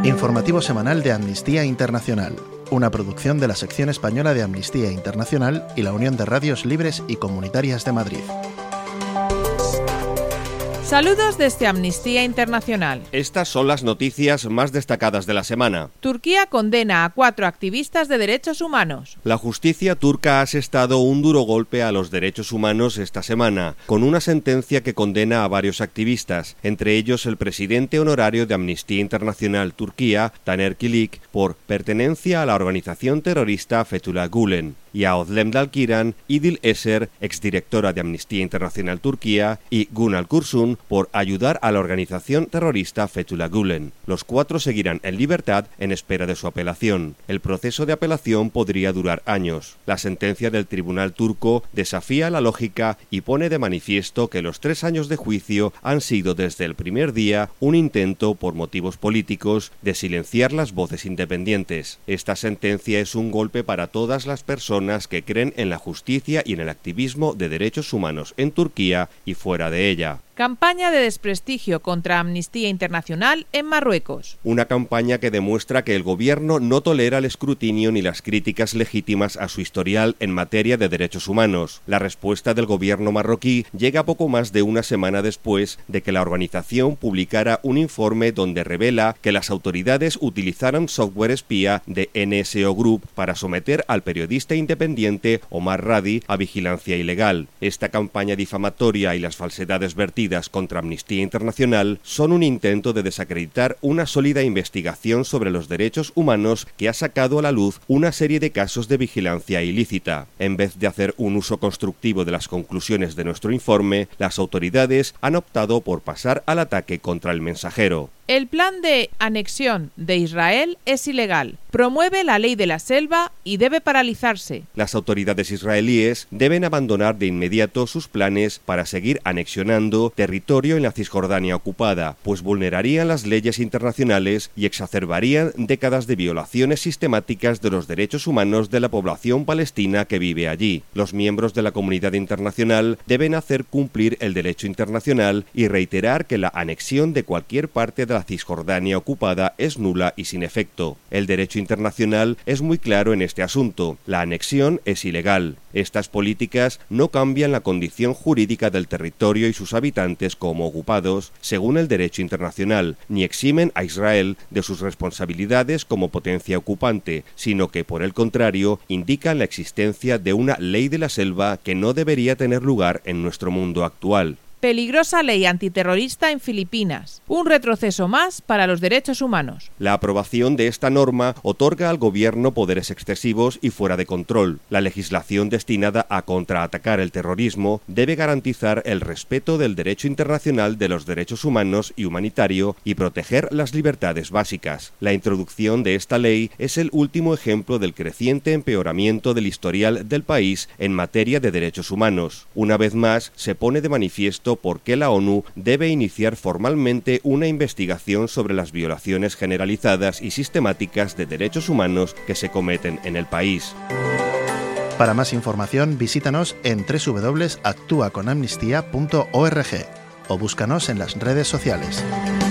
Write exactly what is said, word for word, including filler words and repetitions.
Informativo semanal de Amnistía Internacional, una producción de la sección española de Amnistía Internacional y la Unión de Radios Libres y Comunitarias de Madrid. Saludos desde Amnistía Internacional. Estas son las noticias más destacadas de la semana. Turquía condena a cuatro activistas de derechos humanos. La justicia turca ha asestado un duro golpe a los derechos humanos esta semana, con una sentencia que condena a varios activistas, entre ellos el presidente honorario de Amnistía Internacional Turquía, Taner Kilik, por pertenencia a la organización terrorista Fethullah Gülen, y a Özlem Dalkiran, Idil Eser, exdirectora de Amnistía Internacional Turquía, y Gunal Kursun, por ayudar a la organización terrorista Fethullah Gülen. Los cuatro seguirán en libertad en espera de su apelación. El proceso de apelación podría durar años. La sentencia del tribunal turco desafía la lógica y pone de manifiesto que los tres años de juicio han sido desde el primer día un intento, por motivos políticos, de silenciar las voces independientes. Esta sentencia es un golpe para todas las personas que creen en la justicia y en el activismo de derechos humanos en Turquía y fuera de ella. Campaña de desprestigio contra Amnistía Internacional en Marruecos. Una campaña que demuestra que el gobierno no tolera el escrutinio ni las críticas legítimas a su historial en materia de derechos humanos. La respuesta del gobierno marroquí llega poco más de una semana después de que la organización publicara un informe donde revela que las autoridades utilizaron software espía de N S O Group para someter al periodista independiente Omar Radi a vigilancia ilegal. Esta campaña difamatoria y las falsedades vertidas contra Amnistía Internacional son un intento de desacreditar una sólida investigación sobre los derechos humanos que ha sacado a la luz una serie de casos de vigilancia ilícita. En vez de hacer un uso constructivo de las conclusiones de nuestro informe, las autoridades han optado por pasar al ataque contra el mensajero. El plan de anexión de Israel es ilegal, promueve la ley de la selva y debe paralizarse. Las autoridades israelíes deben abandonar de inmediato sus planes para seguir anexionando territorio en la Cisjordania ocupada, pues vulnerarían las leyes internacionales y exacerbarían décadas de violaciones sistemáticas de los derechos humanos de la población palestina que vive allí. Los miembros de la comunidad internacional deben hacer cumplir el derecho internacional y reiterar que la anexión de cualquier parte de la Cisjordania ocupada es nula y sin efecto. El derecho internacional es muy claro en este asunto. La anexión es ilegal. Estas políticas no cambian la condición jurídica del territorio y sus habitantes como ocupados, según el derecho internacional, ni eximen a Israel de sus responsabilidades como potencia ocupante, sino que, por el contrario, indican la existencia de una ley de la selva que no debería tener lugar en nuestro mundo actual. Peligrosa ley antiterrorista en Filipinas. Un retroceso más para los derechos humanos. La aprobación de esta norma otorga al gobierno poderes excesivos y fuera de control. La legislación destinada a contraatacar el terrorismo debe garantizar el respeto del derecho internacional de los derechos humanos y humanitario y proteger las libertades básicas. La introducción de esta ley es el último ejemplo del creciente empeoramiento del historial del país en materia de derechos humanos. Una vez más, se pone de manifiesto por qué la ONU debe iniciar formalmente una investigación sobre las violaciones generalizadas y sistemáticas de derechos humanos que se cometen en el país. Para más información, visítanos en doble u doble u doble u punto actúa con amnistía punto org o búscanos en las redes sociales.